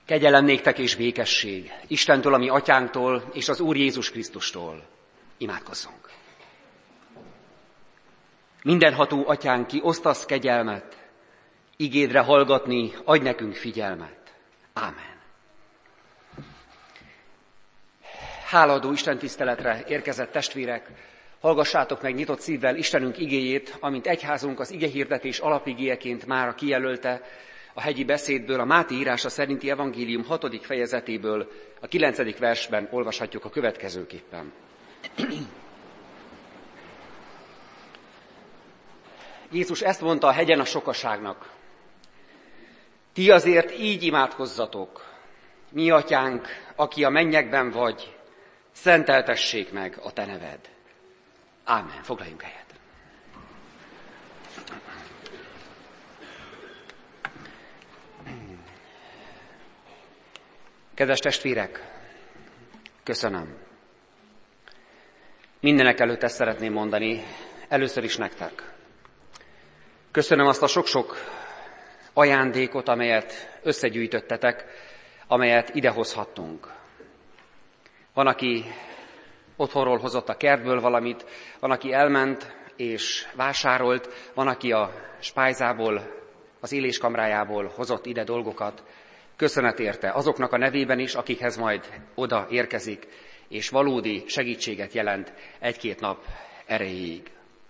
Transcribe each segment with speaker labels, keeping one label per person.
Speaker 1: Kegyelem néktek és békesség Istentől, a mi atyánktól, és az Úr Jézus Krisztustól. Imádkozzunk. Mindenható atyánk, ki osztasz kegyelmet, igédre hallgatni, adj nekünk figyelmet. Ámen. Hálaadó Isten tiszteletre érkezett testvérek, hallgassátok meg nyitott szívvel Istenünk igéjét, amint egyházunk az igehirdetés alapigéjeként mára kijelölte a hegyi beszédből, a Máté írása szerinti evangélium 6. fejezetéből, a 9. versben olvashatjuk a következőképpen. Jézus ezt mondta a hegyen a sokaságnak. Ti azért így imádkozzatok, mi atyánk, aki a mennyekben vagy, szenteltessék meg a te neved. Ámen. Foglaljunk helyet. Kedves testvérek, köszönöm. Mindenek előtt ezt szeretném mondani, először is nektek. Köszönöm azt a sok-sok ajándékot, amelyet összegyűjtöttetek, amelyet idehozhattunk. Van, aki otthonról hozott a kertből valamit, van, aki elment és vásárolt, van, aki a spájzából, az éléskamrájából hozott ide dolgokat. Köszönet érte azoknak a nevében is, akikhez majd oda érkezik, és valódi segítséget jelent egy-két nap erejéig.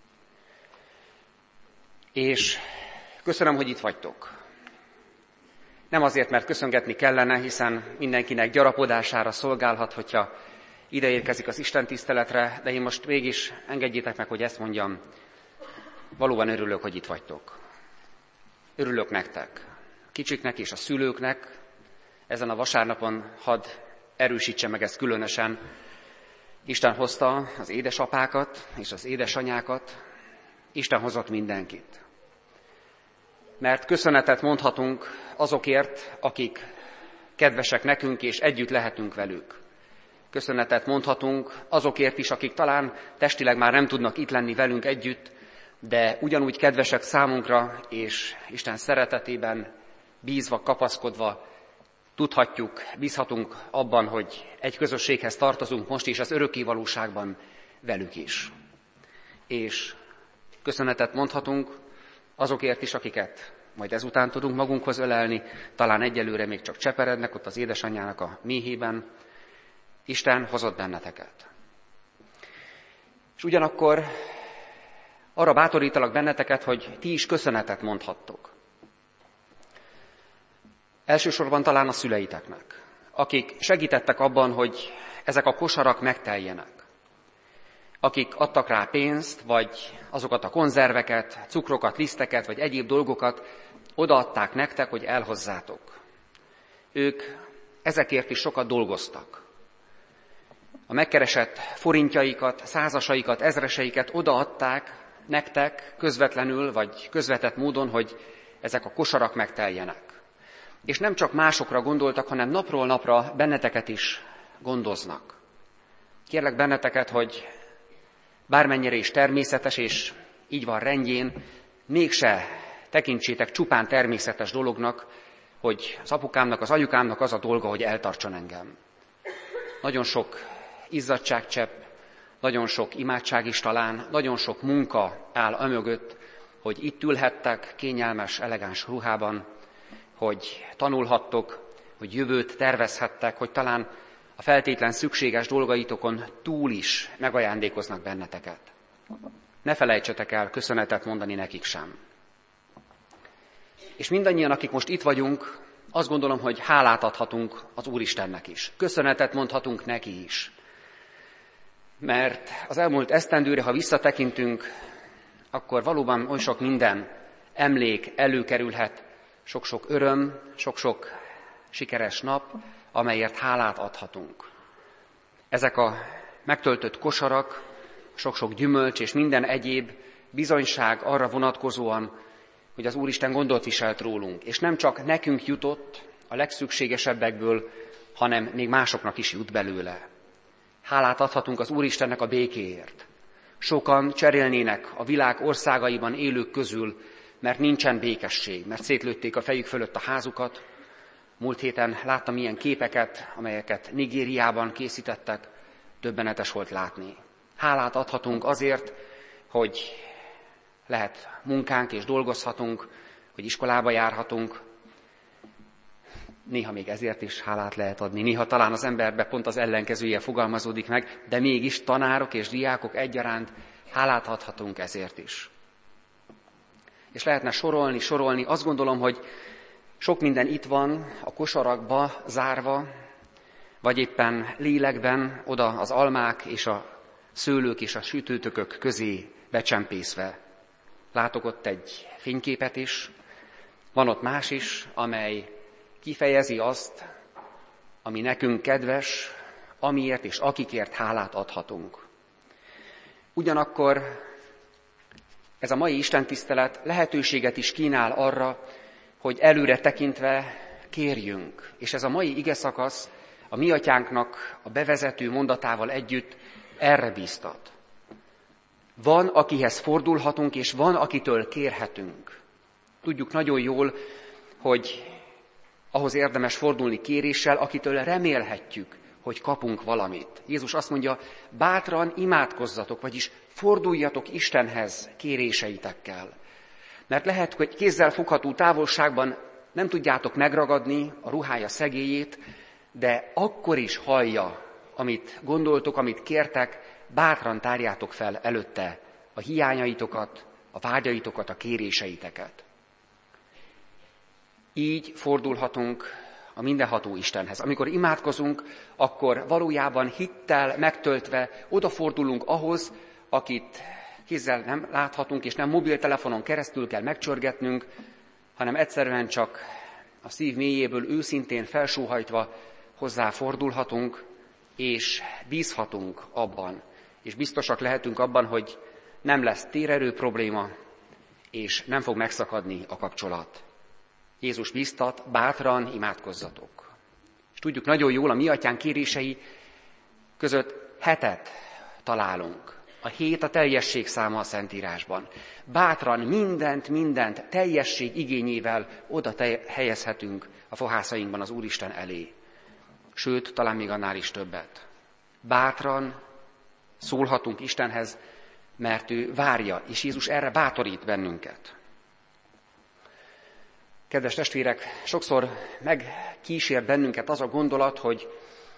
Speaker 1: És köszönöm, hogy itt vagytok. Nem azért, mert köszöngetni kellene, hiszen mindenkinek gyarapodására szolgálhat, hogyha ide érkezik az Isten tiszteletre, de én most mégis engedjétek meg, hogy ezt mondjam. Valóban örülök, hogy itt vagytok. Örülök nektek, a kicsiknek és a szülőknek. Ezen a vasárnapon hadd erősítse meg ezt különösen. Isten hozta az édesapákat és az édesanyákat. Isten hozott mindenkit. Mert köszönetet mondhatunk azokért, akik kedvesek nekünk, és együtt lehetünk velük. Köszönetet mondhatunk azokért is, akik talán testileg már nem tudnak itt lenni velünk együtt, de ugyanúgy kedvesek számunkra, és Isten szeretetében bízva, kapaszkodva tudhatjuk, bízhatunk abban, hogy egy közösséghez tartozunk most is az örökké valóságban velük is. És köszönetet mondhatunk azokért is, akiket majd ezután tudunk magunkhoz ölelni, talán egyelőre még csak cseperednek ott az édesanyjának a méhében. Isten hozott benneteket. És ugyanakkor arra bátorítalak benneteket, hogy ti is köszönetet mondhattok. Elsősorban talán a szüleiteknek, akik segítettek abban, hogy ezek a kosarak megteljenek. Akik adtak rá pénzt, vagy azokat a konzerveket, cukrokat, liszteket, vagy egyéb dolgokat odaadták nektek, hogy elhozzátok. Ők ezekért is sokat dolgoztak. A megkeresett forintjaikat, százasaikat, ezreseiket odaadták nektek közvetlenül, vagy közvetett módon, hogy ezek a kosarak megteljenek. És nem csak másokra gondoltak, hanem napról napra benneteket is gondoznak. Kérlek benneteket, hogy bármennyire is természetes, és így van rendjén, mégse tekintsétek csupán természetes dolognak, hogy az apukámnak, az anyukámnak az a dolga, hogy eltartson engem. Nagyon sok izzadságcsepp, nagyon sok imádság is talán, nagyon sok munka áll amögött, hogy itt ülhettek kényelmes, elegáns ruhában, hogy tanulhattok, hogy jövőt tervezhettek, hogy talán a feltétlen szükséges dolgaitokon túl is megajándékoznak benneteket. Ne felejtsetek el köszönetet mondani nekik sem. És mindannyian, akik most itt vagyunk, azt gondolom, hogy hálát adhatunk az Úristennek is. Köszönetet mondhatunk neki is. Mert az elmúlt esztendőre, ha visszatekintünk, akkor valóban oly sok minden emlék előkerülhet, sok-sok öröm, sok-sok sikeres nap, amelyért hálát adhatunk. Ezek a megtöltött kosarak, sok-sok gyümölcs és minden egyéb bizonyság arra vonatkozóan, hogy az Úristen gondot viselt rólunk, és nem csak nekünk jutott a legszükségesebbekből, hanem még másoknak is jut belőle. Hálát adhatunk az Úristennek a békéért. Sokan cserélnének a világ országaiban élők közül, mert nincsen békesség, mert szétlőtték a fejük fölött a házukat, Múlt héten láttam ilyen képeket, amelyeket Nigériában készítettek, döbbenetes volt látni. Hálát adhatunk azért, hogy lehet munkánk és dolgozhatunk, hogy iskolába járhatunk. Néha még ezért is hálát lehet adni. Néha talán az emberbe pont az ellenkezője fogalmazódik meg, de mégis tanárok és diákok egyaránt hálát adhatunk ezért is. És lehetne sorolni. Azt gondolom, hogy sok minden itt van a kosarakba zárva, vagy éppen lélekben oda az almák és a szőlők és a sütőtökök közé becsempészve. Látok ott egy fényképet is, van ott más is, amely kifejezi azt, ami nekünk kedves, amiért és akikért hálát adhatunk. Ugyanakkor ez a mai istentisztelet lehetőséget is kínál arra, hogy előre tekintve kérjünk. És ez a mai igeszakasz a mi atyánknak a bevezető mondatával együtt erre bíztat. Van, akihez fordulhatunk, és van, akitől kérhetünk. Tudjuk nagyon jól, hogy ahhoz érdemes fordulni kéréssel, akitől remélhetjük, hogy kapunk valamit. Jézus azt mondja, bátran imádkozzatok, vagyis forduljatok Istenhez kéréseitekkel. Mert lehet, hogy kézzel fogható távolságban nem tudjátok megragadni a ruhája szegélyét, de akkor is hallja, amit gondoltok, amit kértek, bátran tárjátok fel előtte a hiányaitokat, a vágyaitokat, a kéréseiteket. Így fordulhatunk a mindenható Istenhez. Amikor imádkozunk, akkor valójában hittel megtöltve odafordulunk ahhoz, akit kézzel nem láthatunk, és nem mobiltelefonon keresztül kell megcsörgetnünk, hanem egyszerűen csak a szív mélyéből őszintén felsóhajtva hozzá fordulhatunk, és bízhatunk abban, és biztosak lehetünk abban, hogy nem lesz térerő probléma, és nem fog megszakadni a kapcsolat. Jézus bíztat, bátran imádkozzatok. És tudjuk nagyon jól, a mi atyánk kérései között 7 találunk. A 7 a teljesség száma a Szentírásban. Bátran mindent teljesség igényével oda helyezhetünk a fohászainkban az Úristen elé. Sőt, talán még annál is többet. Bátran szólhatunk Istenhez, mert ő várja, és Jézus erre bátorít bennünket. Kedves testvérek, sokszor megkísér bennünket az a gondolat, hogy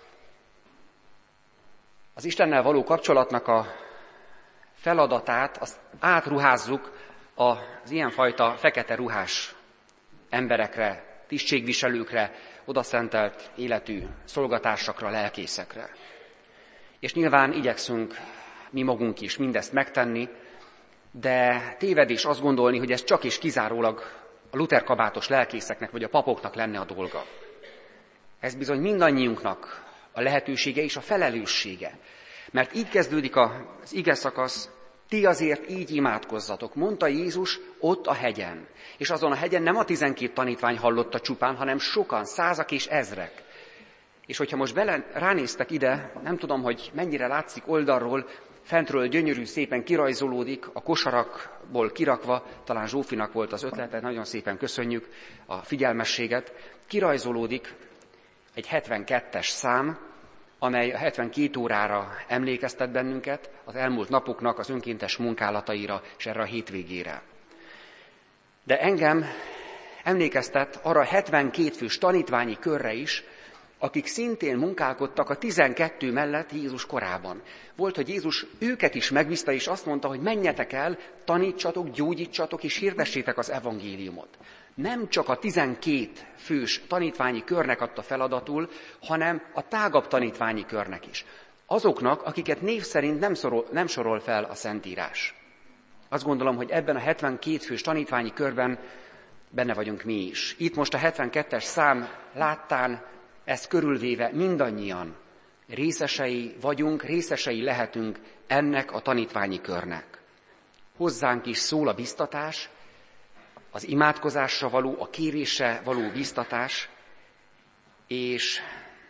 Speaker 1: az Istennel való kapcsolatnak a feladatát azt átruházzuk az ilyenfajta fekete ruhás emberekre, tisztségviselőkre, odaszentelt életű szolgatársakra, lelkészekre. És nyilván igyekszünk mi magunk is mindezt megtenni, de tévedés azt gondolni, hogy ez csak és kizárólag a luterkabátos lelkészeknek vagy a papoknak lenne a dolga. Ez bizony mindannyiunknak a lehetősége és a felelőssége. Mert így kezdődik az igeszakasz, ti azért így imádkozzatok, mondta Jézus ott a hegyen. És azon a hegyen nem a 12 tanítvány hallotta csupán, hanem sokan, százak és ezrek. És hogyha most ránéztek ide, nem tudom, hogy mennyire látszik oldalról, fentről gyönyörű szépen kirajzolódik, a kosarakból kirakva, talán Zsófinak volt az ötlete, nagyon szépen köszönjük a figyelmességet, kirajzolódik egy 72-es szám, amely a 72 órára emlékeztet bennünket, az elmúlt napoknak az önkéntes munkálataira és erre a hétvégére. De engem emlékeztet arra a 72 fős tanítványi körre is, akik szintén munkálkodtak a 12 mellett Jézus korában. Volt, hogy Jézus őket is megbízta, és azt mondta, hogy menjetek el, tanítsatok, gyógyítsatok, és hirdessétek az evangéliumot. Nem csak a 12 fős tanítványi körnek adta feladatul, hanem a tágabb tanítványi körnek is. Azoknak, akiket név szerint nem sorol fel a Szentírás. Azt gondolom, hogy ebben a 72 fős tanítványi körben benne vagyunk mi is. Itt most a 72-es szám láttán, ezt körülvéve mindannyian részesei vagyunk, részesei lehetünk ennek a tanítványi körnek. Hozzánk is szól a biztatás, az imádkozásra való, a kérésre való biztatás, és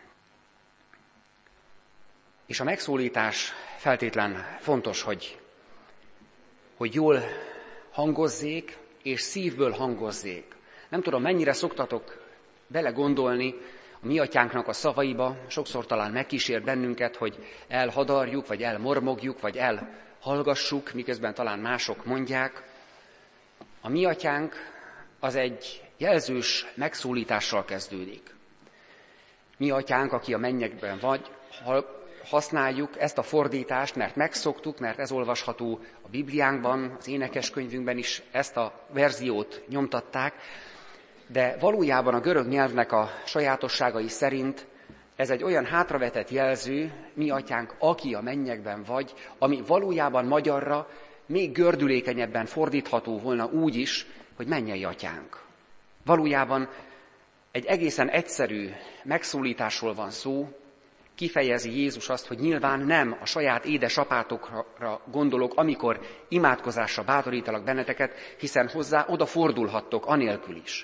Speaker 1: a megszólítás feltétlen fontos, hogy jól hangozzék, és szívből hangozzék. Nem tudom, mennyire szoktatok belegondolni a mi atyánknak a szavaiba, sokszor talán megkísér bennünket, hogy elhadarjuk, vagy elmormogjuk, vagy elhallgassuk, miközben talán mások mondják. A mi atyánk az egy jelzős megszólítással kezdődik. Mi atyánk, aki a mennyekben vagy, használjuk ezt a fordítást, mert megszoktuk, mert ez olvasható a Bibliánkban, az énekeskönyvünkben is ezt a verziót nyomtatták, de valójában a görög nyelvnek a sajátosságai szerint ez egy olyan hátravetett jelző, mi atyánk, aki a mennyekben vagy, ami valójában magyarra még gördülékenyebben fordítható volna úgy is, hogy mennyei atyánk. Valójában egy egészen egyszerű megszólításról van szó, kifejezi Jézus azt, hogy nyilván nem a saját édesapátokra gondolok, amikor imádkozásra bátorítalak benneteket, hiszen hozzá odafordulhattok anélkül is.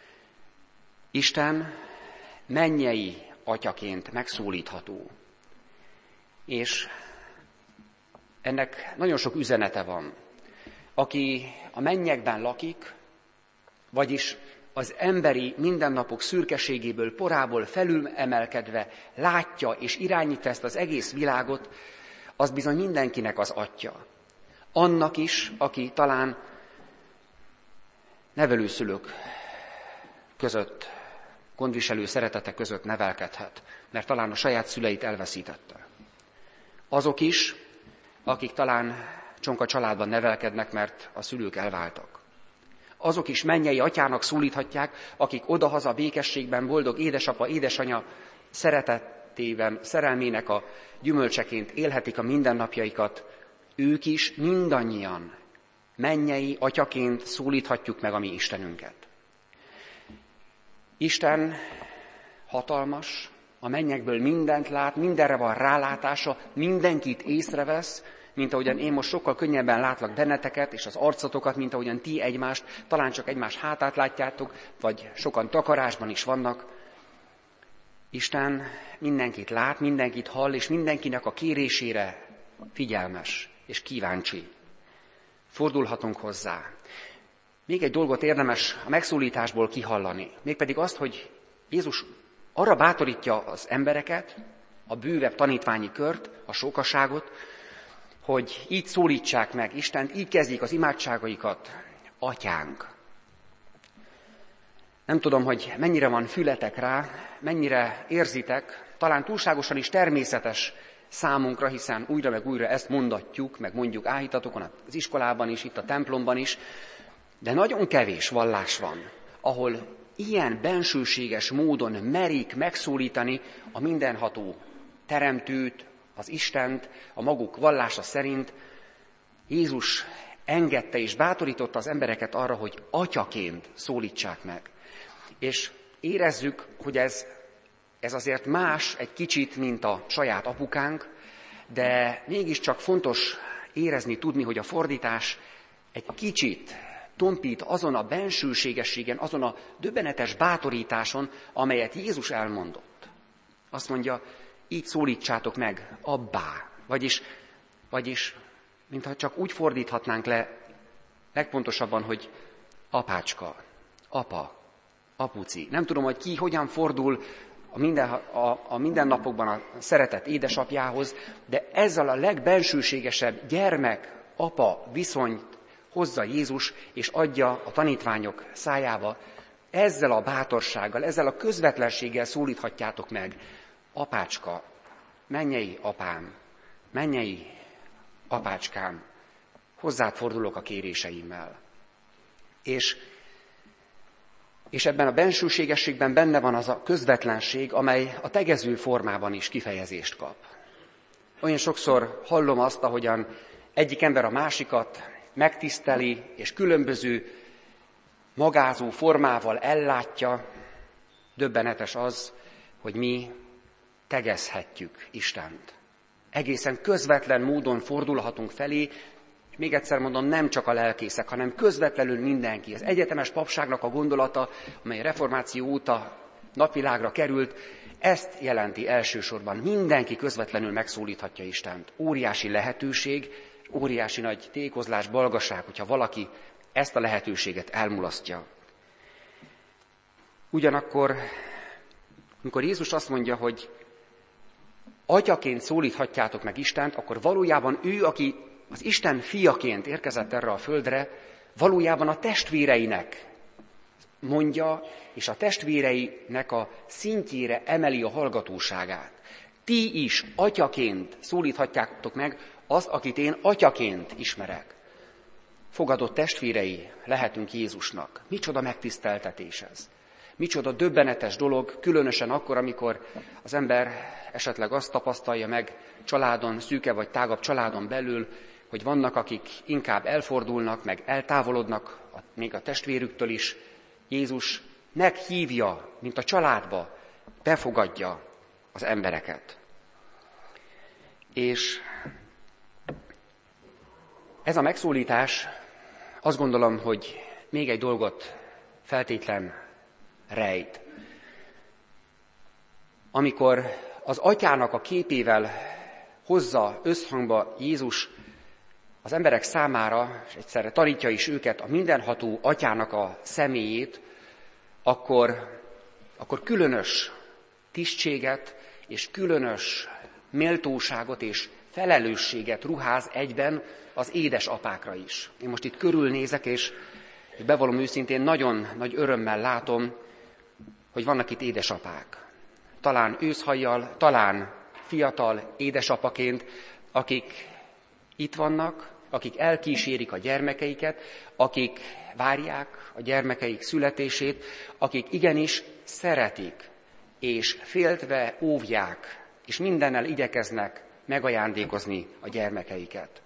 Speaker 1: Isten mennyei atyaként megszólítható. És ennek nagyon sok üzenete van. Aki a mennyekben lakik, vagyis az emberi mindennapok szürkeségéből, porából felülemelkedve látja és irányítja ezt az egész világot, az bizony mindenkinek az atya. Annak is, aki talán nevelőszülők között, gondviselő szeretetek között nevelkedhet, mert talán a saját szüleit elveszítette. Azok is, akik talán csonka családban nevelkednek, mert a szülők elváltak. Azok is mennyei atyának szólíthatják, akik odahaza békességben boldog édesapa, édesanya szeretetében, szerelmének a gyümölcseként élhetik a mindennapjaikat. Ők is mindannyian mennyei atyaként szólíthatjuk meg a mi Istenünket. Isten hatalmas, a mennyekből mindent lát, mindenre van rálátása, mindenkit észrevesz, mint ahogyan én most sokkal könnyebben látlak benneteket, és az arcotokat, mint ahogyan ti egymást, talán csak egymás hátát látjátok, vagy sokan takarásban is vannak. Isten mindenkit lát, mindenkit hall, és mindenkinek a kérésére figyelmes és kíváncsi. Fordulhatunk hozzá. Még egy dolgot érdemes a megszólításból kihallani, mégpedig azt, hogy Jézus arra bátorítja az embereket, a bővebb tanítványi kört, a sokaságot, hogy így szólítsák meg Istent, így kezdjék az imádságaikat, atyánk. Nem tudom, hogy mennyire van fületek rá, mennyire érzitek, talán túlságosan is természetes számunkra, hiszen újra meg újra ezt mondatjuk, meg mondjuk áhítatokon, az iskolában is, itt a templomban is, de nagyon kevés vallás van, ahol ilyen bensőséges módon merik megszólítani a mindenható teremtőt, az Istent, a maguk vallása szerint. Jézus engedte és bátorította az embereket arra, hogy atyaként szólítsák meg. És érezzük, hogy ez azért más egy kicsit, mint a saját apukánk, de mégiscsak fontos érezni, tudni, hogy a fordítás egy kicsit tompít azon a bensőségességen, azon a döbbenetes bátorításon, amelyet Jézus elmondott. Azt mondja, így szólítsátok meg, abbá. Vagyis, mintha csak úgy fordíthatnánk le legpontosabban, hogy apácska, apa, apuci. Nem tudom, hogy ki hogyan fordul a mindennapokban a szeretett édesapjához, de ezzel a legbensőségesebb gyermek-apa viszonyt hozza Jézus, és adja a tanítványok szájába. Ezzel a bátorsággal, ezzel a közvetlenséggel szólíthatjátok meg, apácska, mennyei apám, mennyei apácskám, hozzád fordulok a kéréseimmel. És ebben a bensőségességben benne van az a közvetlenség, amely a tegező formában is kifejezést kap. Olyan sokszor hallom azt, ahogyan egyik ember a másikat megtiszteli, és különböző magázó formával ellátja. Döbbenetes az, hogy mi tegezhetjük Istent. Egészen közvetlen módon fordulhatunk felé, még egyszer mondom, nem csak a lelkészek, hanem közvetlenül mindenki. Az egyetemes papságnak a gondolata, amely a reformáció óta napvilágra került, ezt jelenti elsősorban. Mindenki közvetlenül megszólíthatja Istent. Óriási lehetőség, óriási nagy tékozlás, balgaság, hogyha valaki ezt a lehetőséget elmulasztja. Ugyanakkor, amikor Jézus azt mondja, hogy atyaként szólíthatjátok meg Istent, akkor valójában ő, aki az Isten fiaként érkezett erre a földre, valójában a testvéreinek mondja, és a testvéreinek a szintjére emeli a hallgatóságát. Ti is atyaként szólíthatjátok meg az, akit én atyaként ismerek. Fogadott testvérei lehetünk Jézusnak. Micsoda megtiszteltetés ez. Micsoda döbbenetes dolog, különösen akkor, amikor az ember esetleg azt tapasztalja meg családon, szűke vagy tágabb családon belül, hogy vannak, akik inkább elfordulnak, meg eltávolodnak, még a testvérüktől is. Jézus meghívja, mint a családba, befogadja az embereket. És ez a megszólítás, azt gondolom, hogy még egy dolgot feltétlen rejt. Amikor az atyának a képével hozza összhangba Jézus az emberek számára, és egyszerre tanítja is őket a mindenható atyának a személyét, akkor különös tisztséget és különös méltóságot és felelősséget ruház egyben az édesapákra is. Én most itt körülnézek, és bevallom őszintén, nagyon nagy örömmel látom, hogy vannak itt édesapák. Talán őszhajjal, talán fiatal édesapaként, akik itt vannak, akik elkísérik a gyermekeiket, akik várják a gyermekeik születését, akik igenis szeretik, és féltve óvják, és mindennel igyekeznek megajándékozni a gyermekeiket.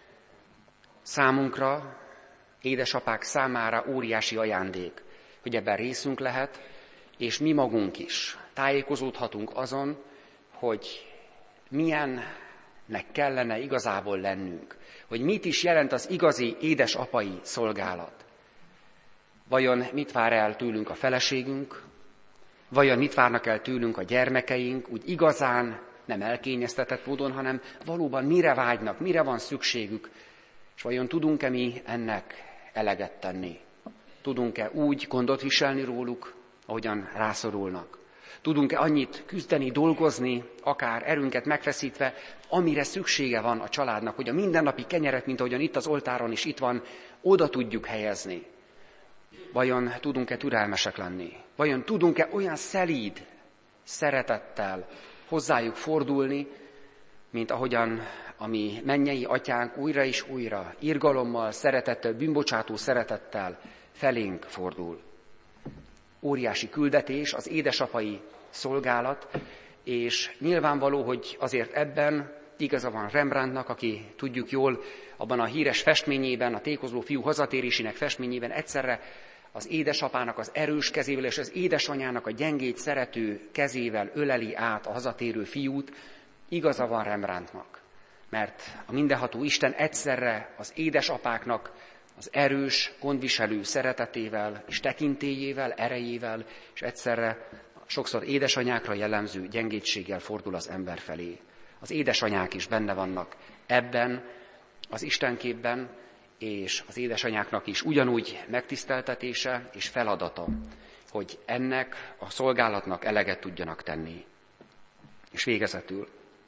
Speaker 1: Számunkra, édesapák számára óriási ajándék, hogy ebben részünk lehet, és mi magunk is tájékozódhatunk azon, hogy milyennek kellene igazából lennünk, hogy mit is jelent az igazi édesapai szolgálat. Vajon mit vár el tőlünk a feleségünk, vajon mit várnak el tőlünk a gyermekeink, úgy igazán nem elkényeztetett módon, hanem valóban mire vágynak, mire van szükségük, és vajon tudunk-e mi ennek eleget tenni? Tudunk-e úgy gondot viselni róluk, ahogyan rászorulnak? Tudunk-e annyit küzdeni, dolgozni, akár erőnket megfeszítve, amire szüksége van a családnak, hogy a mindennapi kenyeret, mint ahogyan itt az oltáron is itt van, oda tudjuk helyezni? Vajon tudunk-e türelmesek lenni? Vajon tudunk-e olyan szelíd szeretettel hozzájuk fordulni, mint ahogyan a mi mennyei atyánk újra és újra, irgalommal, szeretettel, bűnbocsátó szeretettel felénk fordul. Óriási küldetés, az édesapai szolgálat, és nyilvánvaló, hogy azért ebben igaza van Rembrandtnak, aki tudjuk jól, abban a híres festményében, a tékozló fiú hazatérésének festményében egyszerre az édesapának az erős kezével és az édesanyának a gyengét szerető kezével öleli át a hazatérő fiút. Igaza van Rembrandtnak, mert a mindenható Isten egyszerre az édesapáknak az erős, gondviselő szeretetével és tekintélyével, erejével, és egyszerre sokszor édesanyákra jellemző gyengétséggel fordul az ember felé. Az édesanyák is benne vannak ebben az Istenképben, és az édesanyáknak is ugyanúgy megtiszteltetése és feladata, hogy ennek a szolgálatnak eleget tudjanak tenni. És végezetül.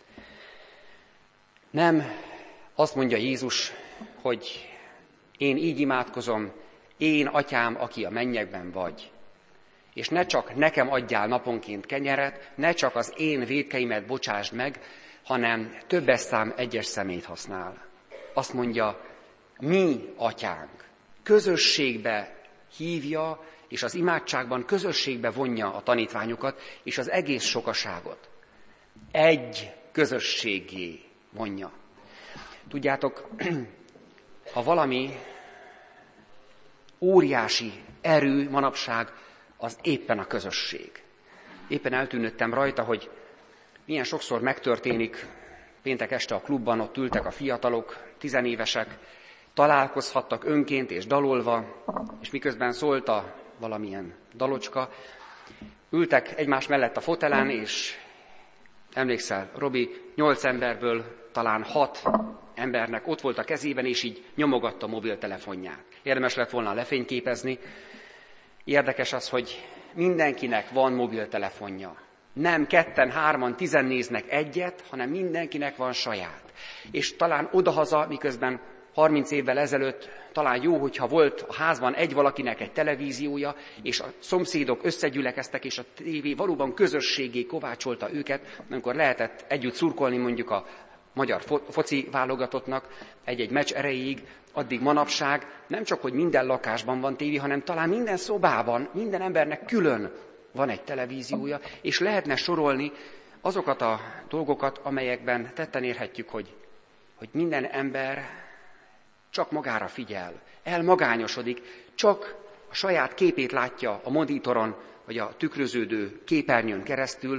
Speaker 1: Nem azt mondja Jézus, hogy én így imádkozom, én atyám, aki a mennyekben vagy. És ne csak nekem adjál naponként kenyeret, ne csak az én vétkeimet bocsásd meg, hanem többes szám egyes szemét használ. Azt mondja, mi atyánk. Közösségbe hívja, és az imádságban közösségbe vonja a tanítványokat, és az egész sokaságot. Egy közösségé vonja. Tudjátok, ha valami óriási erő manapság, az éppen a közösség. Éppen eltűnődtem rajta, hogy milyen sokszor megtörténik, péntek este a klubban, ott ültek a fiatalok, tizenévesek, találkozhattak önként és dalolva, és miközben szólt a valamilyen dalocska, ültek egymás mellett a fotelen, és emlékszel, Robi, 8 emberből talán 6 embernek ott volt a kezében, és így nyomogatta a mobiltelefonját. Érdemes lett volna lefényképezni. Érdekes az, hogy mindenkinek van mobiltelefonja. Nem 2, 3, 10 néznek egyet, hanem mindenkinek van saját. És talán odahaza, miközben 30 évvel ezelőtt talán jó, hogyha volt a házban valakinek egy televíziója, és a szomszédok összegyülekeztek, és a tévé valóban közösségé kovácsolta őket, amikor lehetett együtt szurkolni mondjuk a magyar foci válogatottnak egy meccs erejéig, addig manapság nem csak, hogy minden lakásban van tévé, hanem talán minden szobában, minden embernek külön van egy televíziója, és lehetne sorolni azokat a dolgokat, amelyekben tetten érhetjük, hogy minden ember csak magára figyel, elmagányosodik, csak a saját képét látja a monitoron, vagy a tükröződő képernyőn keresztül.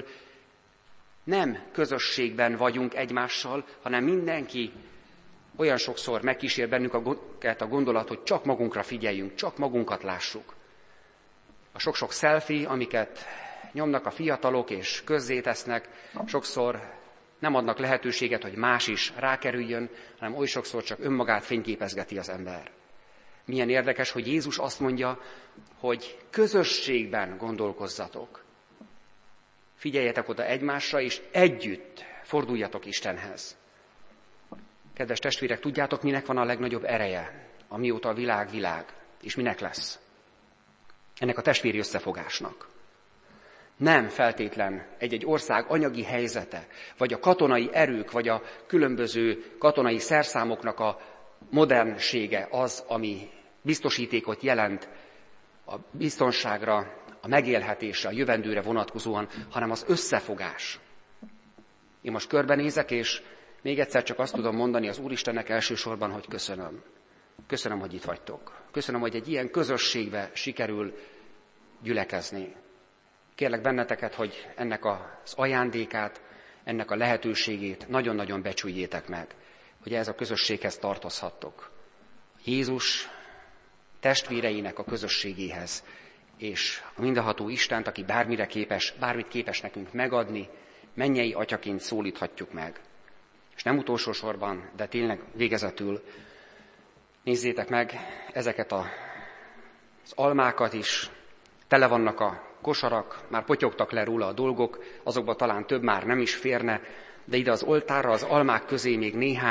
Speaker 1: Nem közösségben vagyunk egymással, hanem mindenki olyan sokszor megkísér bennünket a gondolat, hogy csak magunkra figyeljünk, csak magunkat lássuk. A sok-sok selfie, amiket nyomnak a fiatalok és közzétesznek, sokszor nem adnak lehetőséget, hogy más is rákerüljön, hanem oly sokszor csak önmagát fényképezgeti az ember. Milyen érdekes, hogy Jézus azt mondja, hogy közösségben gondolkozzatok. Figyeljetek oda egymásra, és együtt forduljatok Istenhez. Kedves testvérek, tudjátok, minek van a legnagyobb ereje, amióta a világ, és minek lesz? Ennek a testvéri összefogásnak. Nem feltétlen egy ország anyagi helyzete, vagy a katonai erők, vagy a különböző katonai szerszámoknak a modernsége az, ami biztosítékot jelent a biztonságra, a megélhetésre, a jövendőre vonatkozóan, hanem az összefogás. Én most körbenézek, és még egyszer csak azt tudom mondani az Úristennek elsősorban, hogy köszönöm. Köszönöm, hogy itt vagytok. Köszönöm, hogy egy ilyen közösségbe sikerül gyülekezni. Kérlek benneteket, hogy ennek az ajándékát, ennek a lehetőségét nagyon-nagyon becsüljétek meg, hogy ehhez a közösséghez tartozhattok. Jézus testvéreinek a közösségéhez, és a mindenható Istent, aki bármire képes, bármit képes nekünk megadni, mennyei atyaként szólíthatjuk meg. És nem utolsó sorban, de tényleg végezetül nézzétek meg ezeket az almákat is, tele vannak a kosarak, már potyogtak le róla a dolgok, azokba talán több már nem is férne, de ide az oltárra, az almák közé még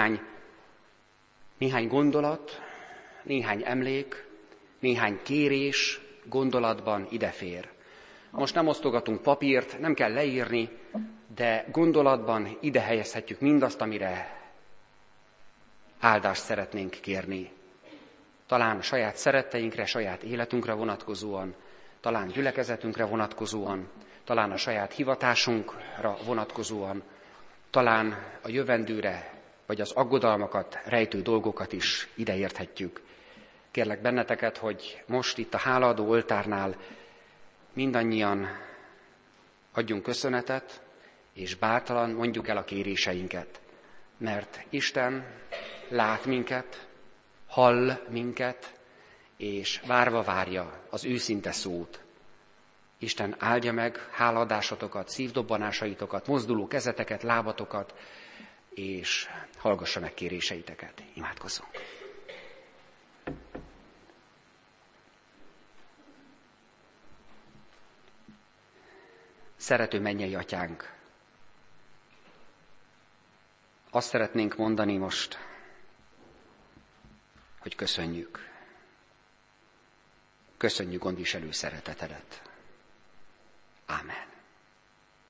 Speaker 1: néhány gondolat, néhány emlék, néhány kérés gondolatban idefér. Most nem osztogatunk papírt, nem kell leírni, de gondolatban ide helyezhetjük mindazt, amire áldást szeretnénk kérni. Talán saját szeretteinkre, saját életünkre vonatkozóan, talán gyülekezetünkre vonatkozóan, talán a saját hivatásunkra vonatkozóan, talán a jövendőre, vagy az aggodalmakat rejtő dolgokat is ideérthetjük. Kérlek benneteket, hogy most itt a hálaadó oltárnál mindannyian adjunk köszönetet, és bátran mondjuk el a kéréseinket. Mert Isten lát minket, hall minket, és várva várja az őszinte szót. Isten áldja meg hálaadásotokat, szívdobbanásaitokat, mozduló kezeteket, lábatokat, és hallgassa meg kéréseiteket. Imádkozzunk! Szerető mennyei atyánk, azt szeretnénk mondani most, hogy köszönjük. Köszönjük gondviselő szeretetedet. Ámen.